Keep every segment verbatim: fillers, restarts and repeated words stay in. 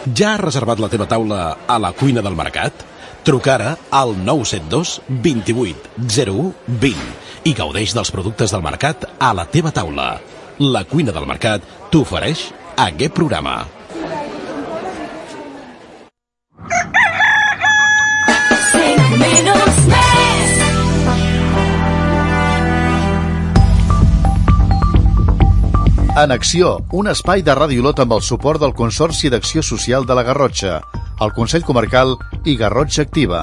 Ja has reservat la teva taula a la cuina del mercat? Truca ara al nou set dos, dos vuit, zero u, vint i gaudeix dels productes del mercat a la teva taula. La cuina del mercat t'ofereix aquest programa. En Acció, un espai de Ràdio Olot amb el suport del Consorci d'Acció Social de la Garrotxa, el Consell Comarcal i Garrotxa Activa.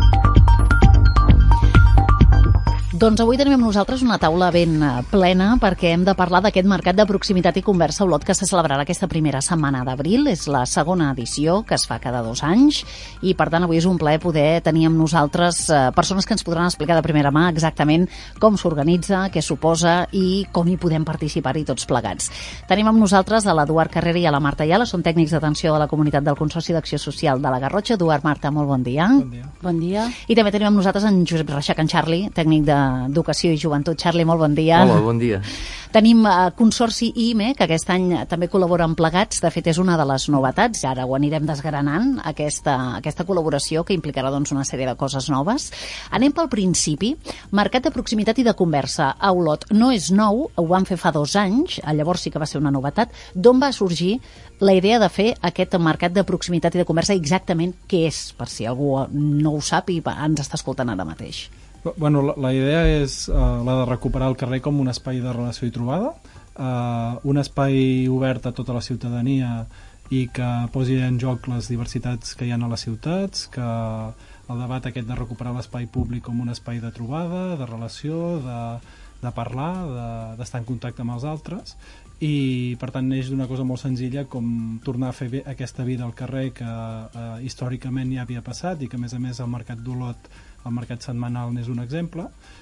Doncs avui tenim amb nosaltres una taula ben plena perquè hem de parlar d'aquest mercat de proximitat i conversa a Olot que se celebrarà aquesta primera setmana d'abril. És la segona edició que es fa cada dos anys i per tant avui és un plaer poder tenir amb nosaltres eh, persones que ens podran explicar de primera mà exactament com s'organitza, què suposa i com hi podem participar-hi tots plegats. Tenim amb nosaltres a l'Eduard Carrera i a la Marta Ayala, són tècnics d'atenció de la comunitat del Consorci d'Acció Social de la Garrotxa. Eduard, Marta, molt bon dia. Bon dia. Bon dia. I també tenim amb nosaltres en Josep Reixac, en Charlie, tècnic de d'Educació i Joventut. Charlie, molt bon dia. Hola, bon dia. Tenim uh, Consorci I M E, que aquest any també col·laboren plegats. De fet, és una de les novetats. Ara ho anirem desgranant, aquesta, aquesta col·laboració que implicarà doncs, una sèrie de coses noves. Anem pel principi. Mercat de proximitat i de conversa a Olot no és nou, ho van fer fa dos anys, llavors sí que va ser una novetat. D'on va sorgir la idea de fer aquest mercat de proximitat i de conversa? Exactament què és, per si algú no ho sap i ens està escoltant ara mateix? Bueno, la, la idea és uh, la de recuperar el carrer com un espai de relació i trobada, uh, un espai obert a tota la ciutadania i que posi en joc les diversitats que hi ha a les ciutats, que el debat aquest de recuperar l'espai públic com un espai de trobada, de relació, de, de parlar, d'estar de, en contacte amb els altres, i per tant neix d'una cosa molt senzilla com tornar a fer aquesta vida al carrer que uh, històricament ja havia passat i que a més a més el mercat d'Olot, el mercat setmanal n'és un exemple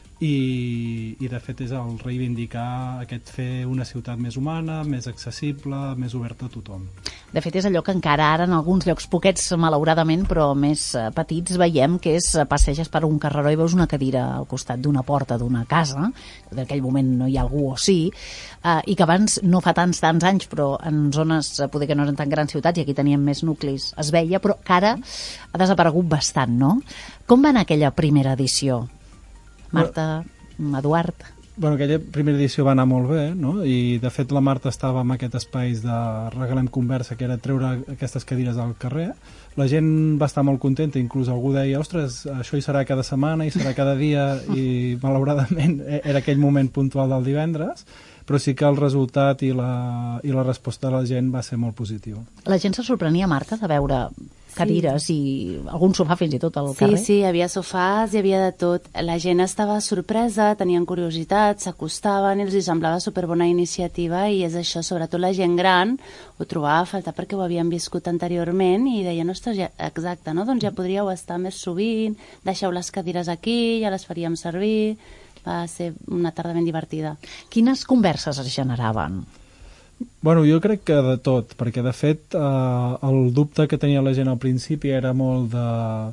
i, i de fet és el reivindicar aquest fer una ciutat més humana, més accessible, més oberta a tothom. De fet és allò que encara ara en alguns llocs poquets malauradament però més petits veiem que és passeges per un carreró i veus una cadira al costat d'una porta d'una casa, en aquell moment no hi ha algú o sí, eh, i que abans no fa tants tants anys però en zones poder que no eren tan grans ciutats i aquí teníem més nuclis es veia, però que ara ha desaparegut bastant, no? Com va anar aquella primera edició? Marta, Eduard... Bueno, aquella primera edició va anar molt bé, no? I de fet la Marta estava en aquest espai de Regalem Conversa, que era treure aquestes cadires al carrer. La gent va estar molt contenta, inclús algú deia, ostres, això hi serà cada setmana, hi serà cada dia, i malauradament era aquell moment puntual del divendres, però sí que el resultat i la, i la resposta de la gent va ser molt positiu. La gent se sorprenia, Marta, de veure cadires sí. i algun sofà fins i tot al sí, carrer? Sí, sí, hi havia sofàs, hi havia de tot. La gent estava sorpresa, tenien curiositat, s'acostaven, els hi semblava superbona iniciativa i és això, sobretot la gent gran ho trobava a faltar perquè ho havien viscut anteriorment i deien, ostres, ja, exacte, no? Doncs ja podríeu estar més sovint, deixeu les cadires aquí, ja les faríem servir. Va ser una tarda ben divertida. Quines converses es generaven? Bueno, jo crec que de tot, perquè de fet eh, el dubte que tenia la gent al principi era molt de,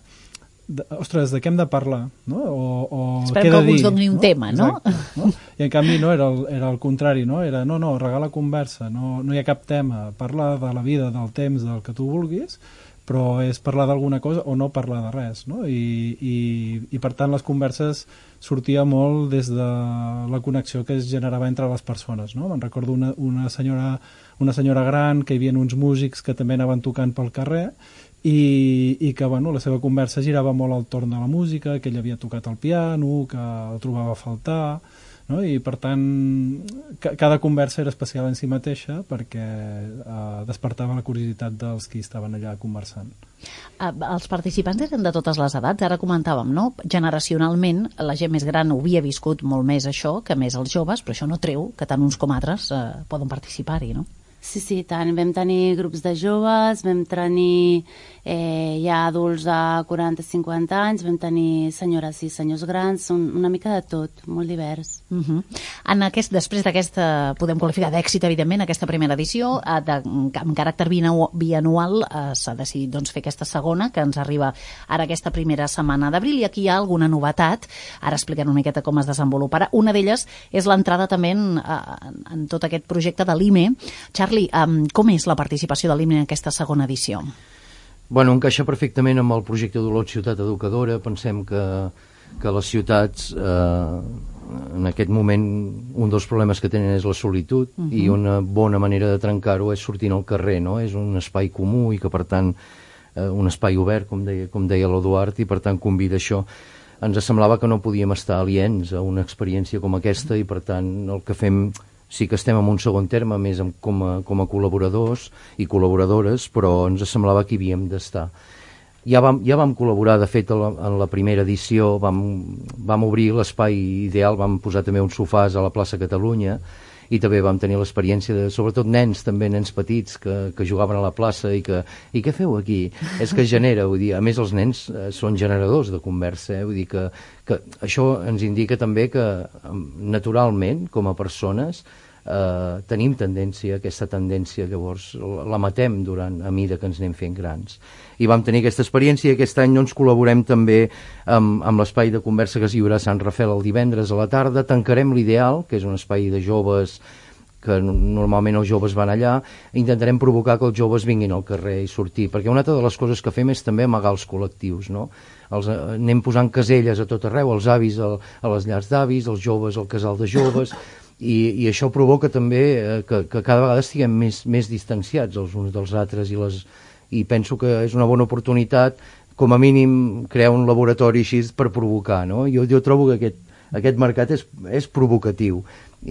de ostres, de què hem de parlar, no? O, o esperem que algú ens doni un no? tema, no? Exacte, no? I en canvi no, era el, era el contrari, no? Era no, no, regala conversa, no, no hi ha cap tema, parla de la vida, del temps, del que tu vulguis, però és parlar d'alguna cosa o no parlar de res, no? I, i, i per tant les converses sortia molt des de la connexió que es generava entre les persones, no? Me'n recordo una, una, senyora, una senyora gran que hi havia uns músics que també anaven tocant pel carrer i, i que bueno, la seva conversa girava molt al torn de la música, que ell havia tocat el piano, que el trobava a faltar, no? I per tant cada conversa era especial en si mateixa perquè eh, despertava la curiositat dels qui estaven allà conversant. Eh, els participants eren de totes les edats, ara comentàvem, no? Generacionalment la gent més gran ho havia viscut molt més això que més els joves, però això no treu que tant uns com altres eh, poden participar-hi, no? Sí, sí, tant. Vam tenir grups de joves, vam tenir eh, ja adults de quaranta a cinquanta anys, vam tenir senyores i senyors grans, un, una mica de tot, molt divers. Uh-huh. En aquest, després d'aquesta, podem qualificar d'èxit, evidentment, aquesta primera edició, eh, de, amb caràcter bianual, eh, s'ha decidit doncs, fer aquesta segona, que ens arriba ara aquesta primera setmana d'abril, i aquí hi ha alguna novetat, ara explicaré una miqueta com es desenvoluparà. Una d'elles és l'entrada també en, en, en tot aquest projecte de l'I M E. Charlie, Charlie, um, com és la participació de l'Himne en aquesta segona edició? Bueno, encaixa perfectament amb el projecte d'Olot Ciutat Educadora. Pensem que, que les ciutats, eh, en aquest moment, un dels problemes que tenen és la solitud, uh -huh. i una bona manera de trencar-ho és sortint al carrer, no? És un espai comú i que, per tant, eh, un espai obert, com deia, com deia l'Eduard, i, per tant, convida això. Ens semblava que no podíem estar aliens a una experiència com aquesta i, per tant, el que fem... Sí que estem en un segon terme, més amb, com, a, com a col·laboradors i col·laboradores, però ens semblava que hi havíem d'estar. Ja vam, ja vam col·laborar, de fet, en la, en la primera edició, vam, vam obrir l'espai ideal, vam posar també uns sofàs a la plaça Catalunya, i també vam tenir l'experiència de, sobretot nens, també nens petits, que, que jugaven a la plaça i que, i què feu aquí? És que genera, vull dir, a més els nens eh, són generadors de conversa, eh? Vull dir que, que això ens indica també que naturalment, com a persones, eh, tenim tendència, aquesta tendència, llavors la matem durant, a mida que ens anem fent grans. I vam tenir aquesta experiència i aquest any doncs, col·laborem també amb, amb l'espai de conversa que es lliurà a Sant Rafel el divendres a la tarda. Tancarem l'Ideal, que és un espai de joves que normalment els joves van allà, intentarem provocar que els joves vinguin al carrer i sortir, perquè una altra de les coses que fem és també amagar els col·lectius, no? Els, anem posant caselles a tot arreu, els avis a, a les llars d'avis, els joves al casal de joves, i, i això provoca també eh, que, que cada vegada estiguem més, més distanciats els uns dels altres, i, les, i penso que és una bona oportunitat, com a mínim, crear un laboratori així per provocar, no? Jo, jo trobo que aquest, aquest mercat és, és provocatiu,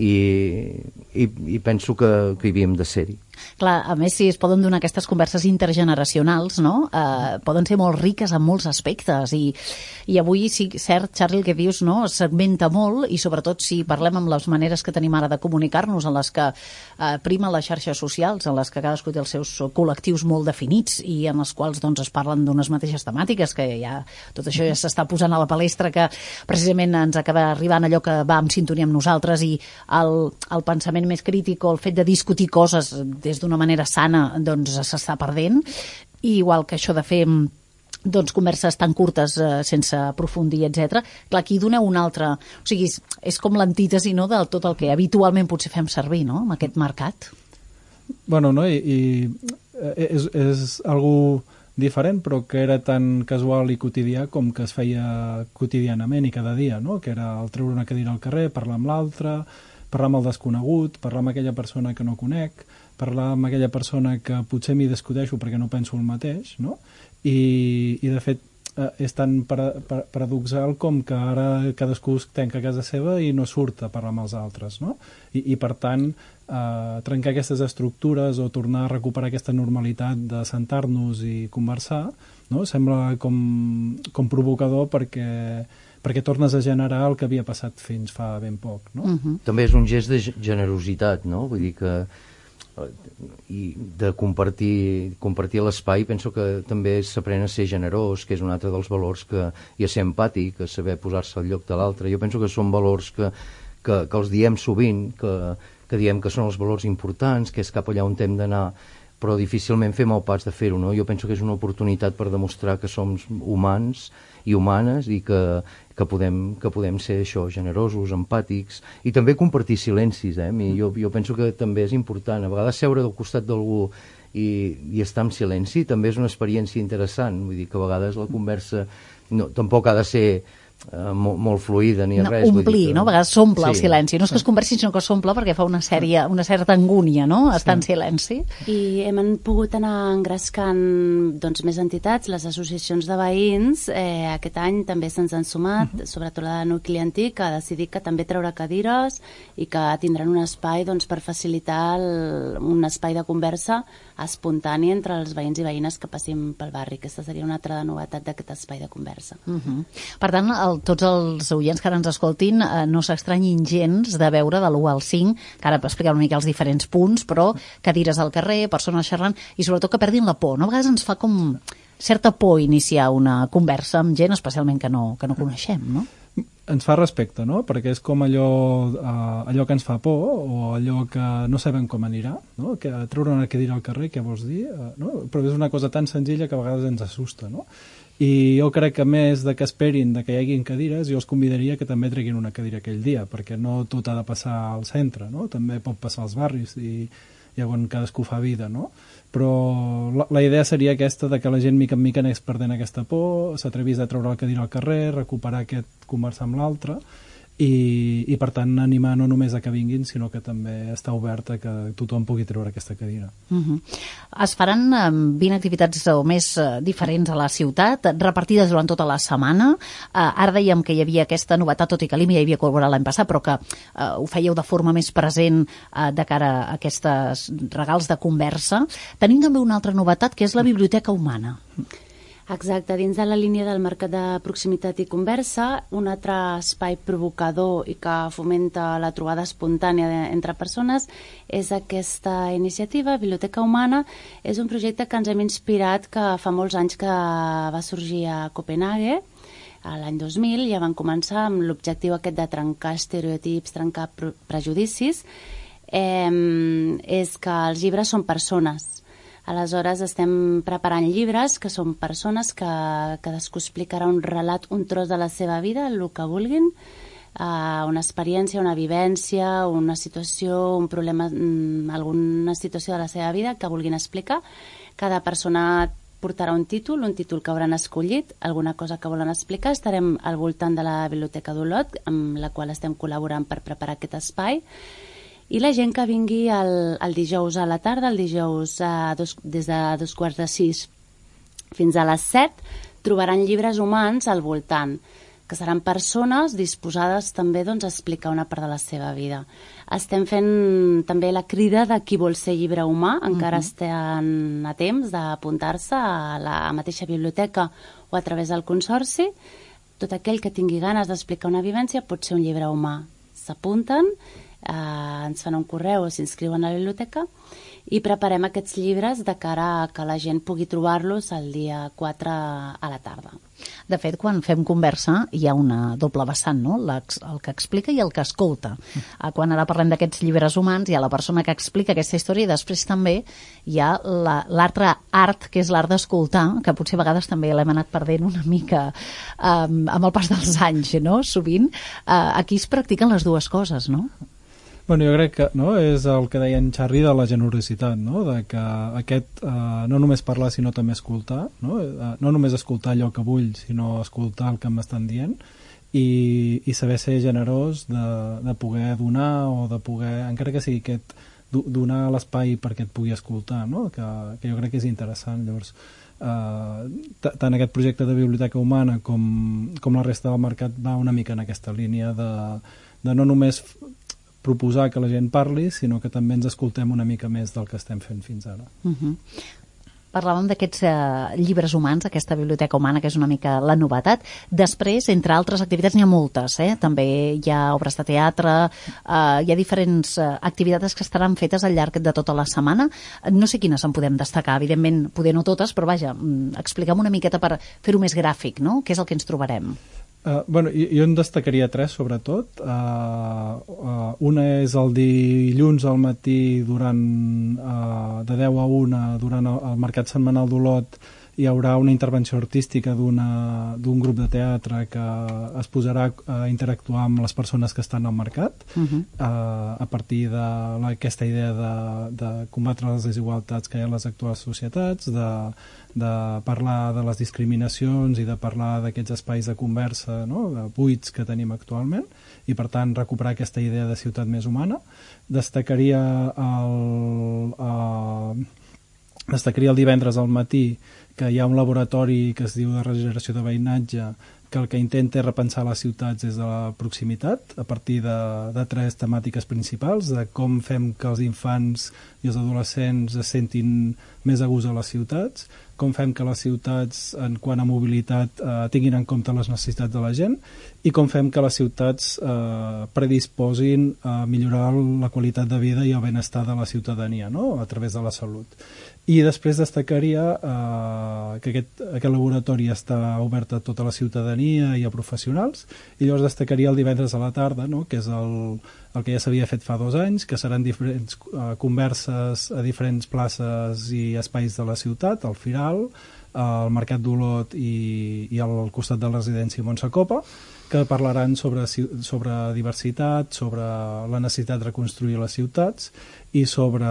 i, i, i penso que, que hi havíem de ser-hi. Clar, a més, si es poden donar aquestes converses intergeneracionals, no? Eh, poden ser molt riques en molts aspectes, i, i avui, sí, cert, Charlie, el que dius, no? Es segmenta molt, i sobretot si parlem amb les maneres que tenim ara de comunicar-nos, en les que eh, primen les xarxes socials, en les que cadascú té els seus col·lectius molt definits, i en els quals doncs, es parlen d'unes mateixes temàtiques, que ja tot això ja s'està posant a la palestra, que precisament ens acaba arribant allò que va en sintonia amb nosaltres, i el, el pensament més crític o el fet de discutir coses des d'una manera sana, doncs s'està perdent, i igual que això de fer doncs, converses tan curtes eh, sense aprofundir, etcètera. Clar, aquí doneu un altre... O sigui, és, és com l'antítesi, no?, de tot el que habitualment potser fem servir, no?, en aquest mercat. Bueno, no?, i, i és, és algú diferent, però que era tan casual i quotidià com que es feia quotidianament i cada dia, no?, que era el treure una cadira al carrer, parlar amb l'altre, parlar amb el desconegut, parlar amb aquella persona que no conec, parlar amb aquella persona que potser m'hi discuteixo perquè no penso el mateix, no? I, i de fet eh, és tan para, para, paradoxal com que ara cadascú es tanca a casa seva i no surt a parlar amb els altres, no? I, i per tant, eh, trencar aquestes estructures o tornar a recuperar aquesta normalitat de sentar-nos i conversar, no? Sembla com, com provocador perquè perquè tornes a generar el que havia passat fins fa ben poc, no? Uh-huh. També és un gest de generositat, no? Vull dir que i de compartir, compartir l'espai, penso que també s'aprèn a ser generós, que és un altre dels valors que, i a ser empàtic, a saber posar-se al lloc de l'altre. Jo penso que són valors que, que, que els diem sovint, que, que diem que són els valors importants, que és cap allà on hem d'anar, però difícilment fem el pas de fer-ho, no? Jo penso que és una oportunitat per demostrar que som humans i humanes i que, que, podem, que podem ser això, generosos, empàtics, i també compartir silencis, eh? Jo, jo penso que també és important. A vegades seure del costat d'algú i, i estar en silenci també és una experiència interessant. Vull dir que a vegades la conversa no, tampoc ha de ser Uh, molt, molt fluida ni no, res. Omplir, vull dir que... no? A vegades s'omple sí. el silenci. No és que es conversi, sinó que s'omple perquè fa una, sèrie, una certa angúnia, no?, estar sí. en silenci. I hem pogut anar engrescant doncs, més entitats, les associacions de veïns. Eh, aquest any també se'ns han sumat, uh -huh. sobretot la de nucli antic, que ha decidit que també treure cadires i que tindran un espai doncs, per facilitar el, un espai de conversa espontani entre els veïns i veïnes que passin pel barri. Aquesta seria una altra novetat d'aquest espai de conversa. Uh -huh. Per tant, el, tots els oients que ara ens escoltin eh, no s'estranyin gens de veure de l'u al cinc, que ara explicar una mica els diferents punts, però cadires al carrer, persones xerrant, i sobretot que perdin la por, no? A vegades ens fa com certa por iniciar una conversa amb gent, especialment que no, que no coneixem, no? Ens fa respecte, no? Perquè és com allò, uh, allò que ens fa por o allò que no sabem com anirà, no? Que treure una cadira al carrer, què vols dir? Uh, no? Però és una cosa tan senzilla que a vegades ens assusta, no? I jo crec que més de que esperin de que hi haguin cadires, jo els convidaria que també treguin una cadira aquell dia, perquè no tot ha de passar al centre, no? També pot passar als barris i, i on cadascú fa vida, no? Però la, la idea seria aquesta de que la gent mica en mica anés perdent aquesta por, s'atrevís a treure la cadira al carrer, recuperar aquest conversar amb l'altre, i, i per tant animar no només a que vinguin, sinó que també està obert a que tothom pugui treure aquesta cadira. Uh-huh. Es faran eh, vint activitats o més eh, diferents a la ciutat, repartides durant tota la setmana. Eh, ara dèiem que hi havia aquesta novetat, tot i que l'I M I ja hi havia col·laborat l'any passat, però que eh, ho fèieu de forma més present eh, de cara a aquests regals de conversa. Tenim també una altra novetat, que és la Biblioteca Humana. Exacte, dins de la línia del mercat de proximitat i conversa, un altre espai provocador i que fomenta la trobada espontània entre persones és aquesta iniciativa, Biblioteca Humana. És un projecte que ens hem inspirat, que fa molts anys que va sorgir a Copenhague, l'any dos mil, ja van començar amb l'objectiu aquest de trencar estereotips, trencar prejudicis, eh, és que els llibres són persones. Aleshores estem preparant llibres que són persones que cadascú explicarà un relat, un tros de la seva vida, el que vulguin, uh, una experiència, una vivència, una situació, un problema, alguna situació de la seva vida que vulguin explicar. Cada persona portarà un títol, un títol que hauran escollit, alguna cosa que volen explicar. Estarem al voltant de la Biblioteca d'Olot, amb la qual estem col·laborant per preparar aquest espai. I la gent que vingui el, el dijous a la tarda, el dijous a dos, des de dos quarts de sis fins a les set, trobaran llibres humans al voltant, que seran persones disposades també doncs, a explicar una part de la seva vida. Estem fent també la crida de qui vol ser llibre humà, encara uh-huh. estan a temps d'apuntar-se a la mateixa biblioteca o a través del consorci. Tot aquell que tingui ganes d'explicar una vivència pot ser un llibre humà. S'apunten, Uh, ens fan un correu o s'inscriuen a la biblioteca i preparem aquests llibres de cara a que la gent pugui trobar-los el dia quatre a la tarda. De fet, quan fem conversa hi ha una doble vessant, no? El que explica i el que escolta. Uh, quan ara parlem d'aquests llibres humans, hi ha la persona que explica aquesta història i després també hi ha l'altre art, que és l'art d'escoltar, que potser a vegades també l'hem anat perdent una mica um, amb el pas dels anys, no? Sovint. Uh, aquí es practiquen les dues coses, no? Bueno, jo crec que no, és el que deia en Charri de la generositat, no? De que aquest, eh, no només parlar sinó també escoltar, no? Eh, no només escoltar allò que vull, sinó escoltar el que m'estan dient i, i saber ser generós de, de poder donar o de poder, encara que sigui aquest, donar l'espai perquè et pugui escoltar, no? Que, que jo crec que és interessant. Llavors, eh, tant aquest projecte de Biblioteca Humana com, com la resta del mercat va una mica en aquesta línia de, de no només proposar que la gent parli, sinó que també ens escoltem una mica més del que estem fent fins ara. Uh-huh. Parlàvem d'aquests uh, llibres humans, aquesta biblioteca humana, que és una mica la novetat. Després, entre altres activitats, n'hi ha moltes, eh? També hi ha obres de teatre, uh, hi ha diferents uh, activitats que estaran fetes al llarg de tota la setmana. No sé quines en podem destacar, evidentment, poder no totes, però vaja, explica'm una miqueta per fer-ho més gràfic, no? Què és el que ens trobarem? Uh, bueno, jo en destacaria tres, sobretot. Uh, uh, una és el dilluns al matí durant, uh, de deu a una, durant el, el Mercat Setmanal d'Olot, hi haurà una intervenció artística d'un grup de teatre que es posarà a interactuar amb les persones que estan al mercat, uh-huh. uh, a partir d'aquesta idea de, de combatre les desigualtats que hi ha a les actuals societats, de, de parlar de les discriminacions i de parlar d'aquests espais de conversa, no?, de buits que tenim actualment, i per tant recuperar aquesta idea de ciutat més humana. Destacaria el, uh, destacaria el divendres al matí que hi ha un laboratori que es diu de regeneració de veïnatge, que el que intenta és repensar les ciutats des de la proximitat, a partir de, de tres temàtiques principals, de com fem que els infants i els adolescents es sentin més a gust a les ciutats, com fem que les ciutats, en quant a mobilitat, eh, tinguin en compte les necessitats de la gent, i com fem que les ciutats eh, predisposin a millorar la qualitat de vida i el benestar de la ciutadania, no?, a través de la salut. I després destacaria eh, que aquest, aquest laboratori està obert a tota la ciutadania i a professionals, i llavors destacaria el divendres a la tarda, no?, que és el, el que ja s'havia fet fa dos anys, que seran diferents eh, converses a diferents places i espais de la ciutat, al Firal, al Mercat d'Olot i, i al costat de la residència Montsacopa, que parlaran sobre, sobre diversitat, sobre la necessitat de reconstruir les ciutats i sobre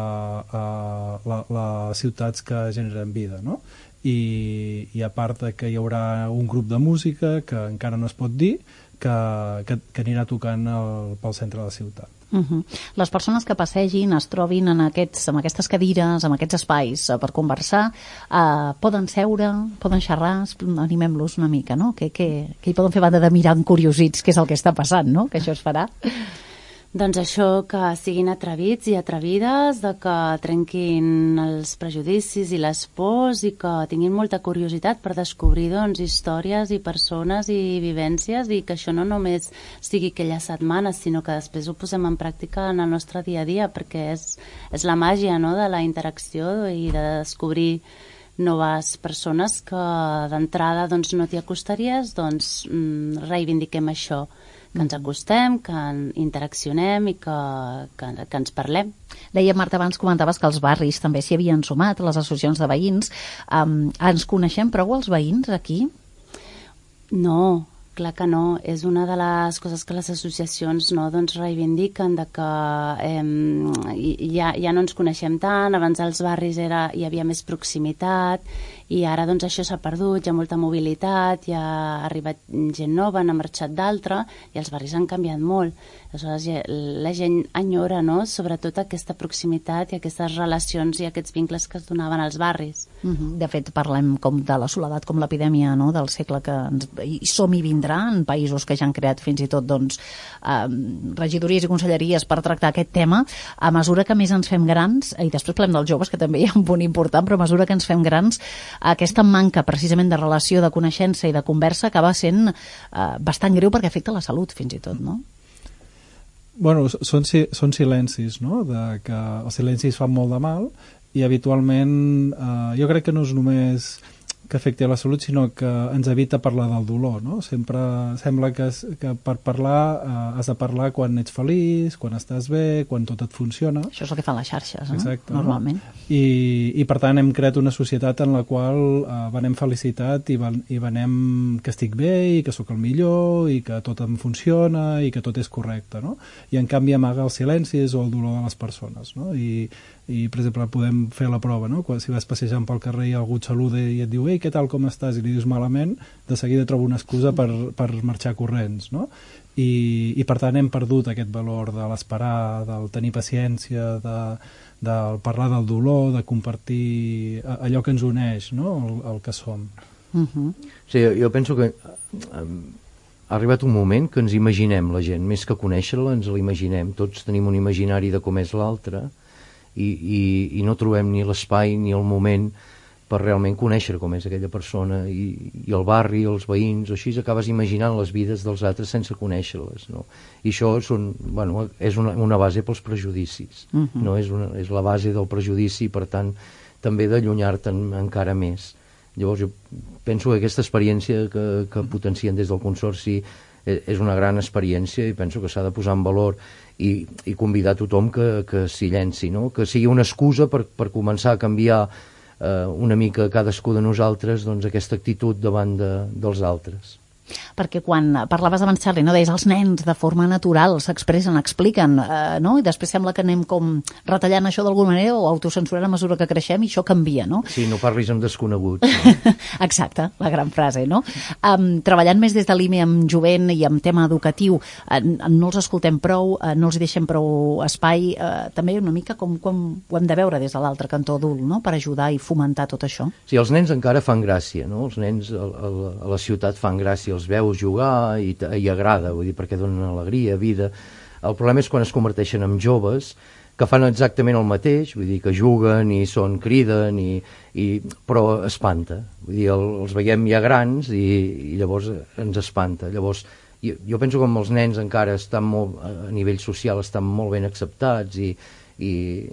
uh, la, les ciutats que generen vida, no? I, i a part que hi haurà un grup de música que encara no es pot dir, que, que, que anirà tocant el, pel centre de la ciutat. Uh-huh. Les persones que passegin, es trobin en, aquests, en aquestes cadires, en aquests espais eh, per conversar, eh, poden seure, poden xerrar, animem-los una mica, no? Què, què, què hi poden fer banda de mirar encuriosits què és el que està passant, no? Que això es farà. Doncs això, que siguin atrevits i atrevides, de que trenquin els prejudicis i les pors i que tinguin molta curiositat per descobrir doncs, històries i persones i vivències, i que això no només sigui aquella setmana, sinó que després ho posem en pràctica en el nostre dia a dia, perquè és, és la màgia, no?, de la interacció i de descobrir noves persones que d'entrada doncs, no t'hi acostaries. Doncs reivindiquem això, que ens acostem, que interaccionem i que, que, que ens parlem. Deia, Marta, abans comentaves que els barris també s'hi havien sumat, les associacions de veïns. Um, ens coneixem prou els veïns aquí? No, clar que no. És una de les coses que les associacions, no, doncs reivindiquen, de que eh, ja, ja no ens coneixem tant. Abans als barris era, hi havia més proximitat i ara doncs això s'ha perdut, hi ha molta mobilitat, hi ha arribat gent nova, n'ha marxat d'altra i els barris han canviat molt. Aleshores la gent enyora, no?, sobretot aquesta proximitat i aquestes relacions i aquests vincles que es donaven als barris. Uh-huh. De fet, parlem com de la soledat com l'epidèmia, no?, del segle que ens, hi som i vindrà, en països que ja han creat fins i tot doncs, eh, regidories i conselleries per tractar aquest tema. A mesura que més ens fem grans, i després parlem dels joves, que també hi ha un punt important, però a mesura que ens fem grans, aquesta manca precisament de relació, de coneixença i de conversa acaba sent eh, bastant greu perquè afecta la salut fins i tot, no? Bueno, són, són silencis, no?, de que els silencis fan molt de mal i habitualment eh, jo crec que no és només que afecti a la salut, sinó que ens evita parlar del dolor, no? Sempre sembla que, que per parlar eh, has de parlar quan ets feliç, quan estàs bé, quan tot et funciona. Això és el que fan les xarxes, no? Exacte, normalment. No? I, I per tant hem creat una societat en la qual eh, venem felicitat i, van, i venem que estic bé i que sóc el millor i que tot em funciona i que tot és correcte, no? I en canvi amaga els silencis o el dolor de les persones, no? I, i per exemple podem fer la prova, no? Quan, si vas passejant pel carrer i algú et saluda i et diu ei, què tal, com estàs? I li dius malament, de seguida trobo una excusa per, per marxar corrents, no? I, i per tant hem perdut aquest valor de l'esperar, del tenir paciència, de, del parlar del dolor, de compartir allò que ens uneix, no?, el, el que som. Uh-huh. Sí, jo, jo penso que ha arribat un moment que ens imaginem la gent, més que conèixer-la, ens l'imaginem. Tots tenim un imaginari de com és l'altre, I, i, i no trobem ni l'espai ni el moment per realment conèixer com és aquella persona, i, i el barri, els veïns o així, acabes imaginant les vides dels altres sense conèixer-les, no? I això són, bueno, és una, una base pels prejudicis, uh-huh. no? És, una, és la base del prejudici, per tant també d'allunyar-te'n encara més. Llavors jo penso que aquesta experiència que, que potencien des del Consorci és una gran experiència i penso que s'ha de posar en valor i, i convidar tothom que, que s'hi llenci, no? Que sigui una excusa per, per començar a canviar eh, una mica cadascú de nosaltres, doncs, aquesta actitud davant de, dels altres. Perquè quan parlaves abans, Charlie, no, deies els nens de forma natural s'expressen, expliquen, eh, no? I després sembla que anem com retallant això d'alguna manera o autocensurant a mesura que creixem i això canvia, no? Sí, no parlis amb desconeguts. No? Exacte, la gran frase, no? Um, treballant més des de l'I M E amb jovent i amb tema educatiu, eh, no els escoltem prou, eh, no els deixem prou espai, eh, també una mica com, com ho hem de veure des de l'altre cantó adult, no?, per ajudar i fomentar tot això. Sí, els nens encara fan gràcia, no? Els nens a, a, a la ciutat fan gràcia, els veus jugar i, i agrada, vull dir, perquè donen alegria, vida. El problema és quan es converteixen en joves que fan exactament el mateix, vull dir, que juguen i són, criden, i, i, però espanta. Vull dir, el, els veiem ja grans i, i llavors ens espanta. Llavors, jo, jo penso que els nens encara estan molt, a nivell social estan molt ben acceptats i, i,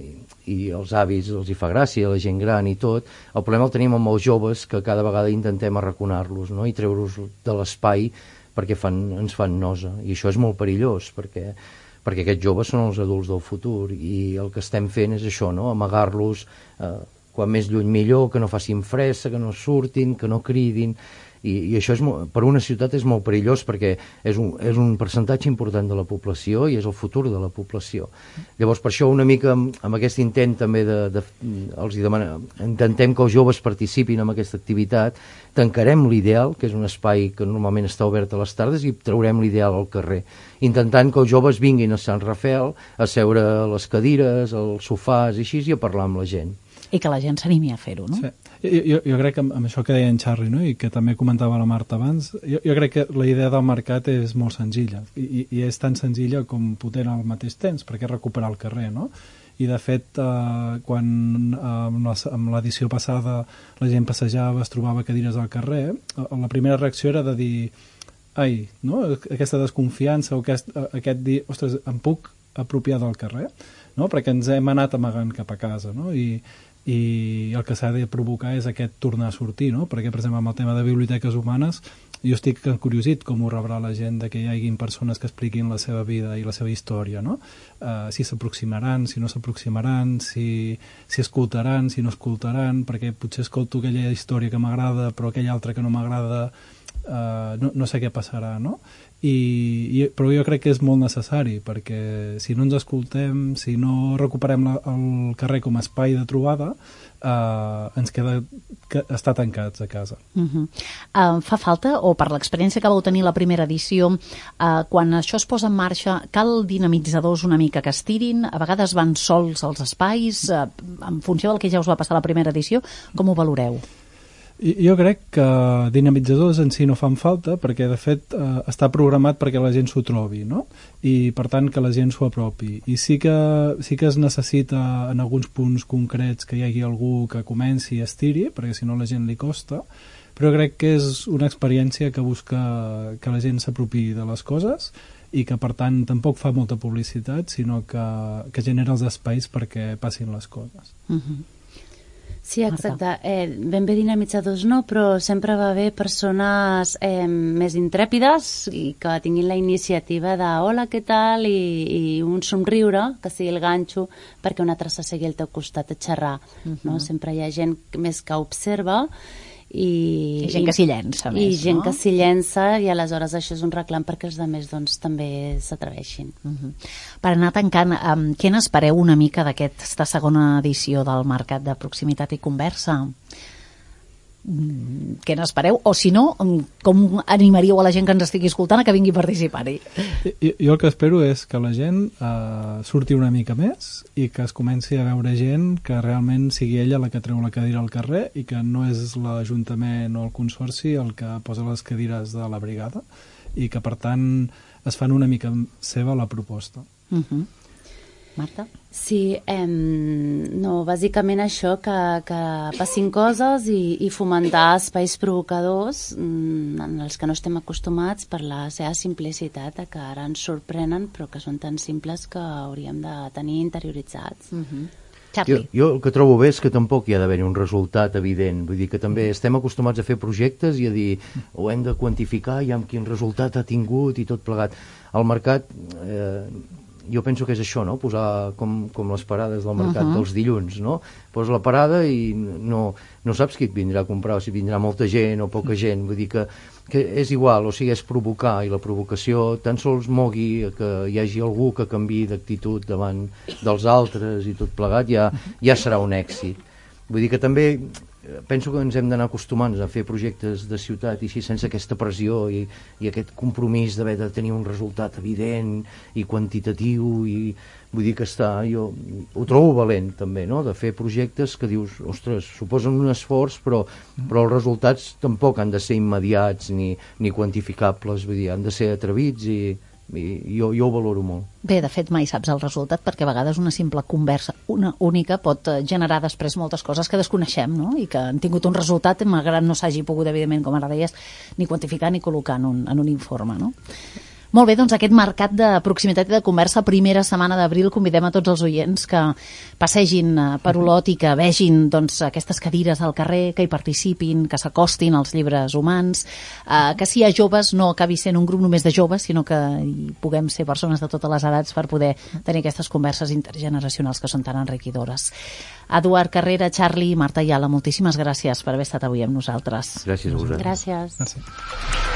i els avis els hi fa gràcia, la gent gran i tot. El problema el tenim amb els joves, que cada vegada intentem arraconar-los, no?, i treure-los de l'espai perquè fan, ens fan nosa, i això és molt perillós perquè, perquè aquests joves són els adults del futur i el que estem fent és això, no?, amagar-los eh, quan més lluny millor, que no facin fressa, que no surtin, que no cridin, I, i això és molt, per una ciutat és molt perillós perquè és un, és un percentatge important de la població i és el futur de la població. Llavors, per això una mica amb, amb aquest intent també de, de, els hi demana, intentem que els joves participin en aquesta activitat, tancarem l'ideal, que és un espai que normalment està obert a les tardes, i traurem l'ideal al carrer, intentant que els joves vinguin a Sant Rafel a seure a les cadires, als sofàs i així, i a parlar amb la gent. I que la gent s'animi a fer-ho, no? Sí. Jo, jo crec que amb, amb això que deia en Charlie, no? I que també comentava la Marta abans, jo, jo crec que la idea del mercat és molt senzilla i, i és tan senzilla com potent al mateix temps, perquè és recuperar el carrer, no? I de fet, eh, quan eh, amb l'edició passada la gent passejava, es trobava cadires al carrer, eh, la primera reacció era de dir ai, no? Aquesta desconfiança o aquest, aquest dir, ostres, em puc apropiar del carrer, no? Perquè ens hem anat amagant cap a casa, no? I i el que s'ha de provocar és aquest tornar a sortir, no? Perquè, per exemple, amb el tema de biblioteques humanes, jo estic encuriosit com ho rebrà la gent de que hi haguin persones que expliquin la seva vida i la seva història, no? Uh, si s'aproximaran, si no s'aproximaran, si, si escoltaran, si no escoltaran, perquè potser escolto aquella història que m'agrada, però aquella altra que no m'agrada, uh, no, no sé què passarà, no? I, i, però jo crec que és molt necessari, perquè si no ens escoltem, si no recuperem la, el carrer com a espai de trobada, eh, ens queda que estar tancats a casa. Uh -huh. uh, fa falta, o per l'experiència que vau tenir la primera edició, uh, quan això es posa en marxa, cal dinamitzadors una mica que estirin, a vegades van sols als espais, uh, en funció del que ja us va passar la primera edició, com ho valoreu? Jo crec que dinamitzadors en si no fan falta, perquè de fet eh, està programat perquè la gent s'ho trobi, no? I per tant que la gent s'ho apropi. I sí que, sí que es necessita en alguns punts concrets que hi hagi algú que comenci i estiri, perquè si no la gent li costa, però crec que és una experiència que busca que la gent s'apropi de les coses i que per tant tampoc fa molta publicitat, sinó que, que genera els espais perquè passin les coses. Mhm. Uh-huh. Sí, exacte. Eh, ben bé dinamitzadors no, però sempre va haver persones eh, més intrèpides i que tinguin la iniciativa de hola, què tal, i, i un somriure, que sigui el ganxo, perquè un altre s'assegui al teu costat a xerrar. Uh-huh. No? Sempre hi ha gent més que observa i, I gent que s'hi llença més, i gent no? que s'hi llença, i aleshores això és un reclam perquè els altres doncs, també s'atreveixin. Uh-huh. Per anar tancant, um, què n'espereu una mica d'aquesta segona edició del Mercat de Proximitat i Conversa? Mm, què n'espereu? O si no, com animaríeu a la gent que ens estigui escoltant a que vingui a participar-hi? Jo, jo el que espero és que la gent eh, surti una mica més i que es comenci a veure gent que realment sigui ella la que treu la cadira al carrer i que no és l'Ajuntament o el Consorci el que posa les cadires de la brigada i que per tant es fan una mica seva la proposta. Uh-huh. Marta? Sí, eh, no, bàsicament això, que, que passin coses i, i fomentar espais provocadors mm, en els que no estem acostumats per la seva simplicitat, que ara ens sorprenen però que són tan simples que hauríem de tenir interioritzats. Uh-huh. Jo, jo el que trobo bé és que tampoc hi ha d'haver un resultat evident, vull dir que també estem acostumats a fer projectes i a dir ho hem de quantificar i amb quin resultat ha tingut i tot plegat. El mercat eh, jo penso que és això, no? Posar com, com les parades del mercat uh-huh. dels dilluns, no? Poses la parada i no, no saps qui et vindrà a comprar, o si vindrà molta gent o poca gent, vull dir que, que és igual, o sigui, és provocar, i la provocació tan sols mogui que hi hagi algú que canviï d'actitud davant dels altres i tot plegat, ja, ja serà un èxit. Vull dir que també penso que ens hem d'anar acostumant a fer projectes de ciutat i així sense aquesta pressió i, i aquest compromís d'haver de tenir un resultat evident i quantitatiu i vull dir que està, jo ho trobo valent també, no? De fer projectes que dius, ostres, suposen un esforç però, però els resultats tampoc han de ser immediats ni, ni quantificables, vull dir, han de ser atrevits i i jo, jo ho valoro molt. Bé, de fet mai saps el resultat perquè a vegades una simple conversa una única pot generar després moltes coses que desconeixem, no? I que han tingut un resultat malgrat no s'hagi pogut, evidentment, com ara deies, ni quantificar ni col·locar en un, en un informe, no? Molt bé, doncs aquest mercat de proximitat i de conversa, primera setmana d'abril, convidem a tots els oients que passegin per Olot i que vegin doncs, aquestes cadires al carrer, que hi participin, que s'acostin als llibres humans, eh, que si hi ha joves no acabi sent un grup només de joves, sinó que hi puguem ser persones de totes les edats per poder tenir aquestes converses intergeneracionals que són tan enriquidores. Eduard Carrera, Charlie, Marta Ayala, moltíssimes gràcies per haver estat avui amb nosaltres. Gràcies a vosaltres. Gràcies. Gràcies.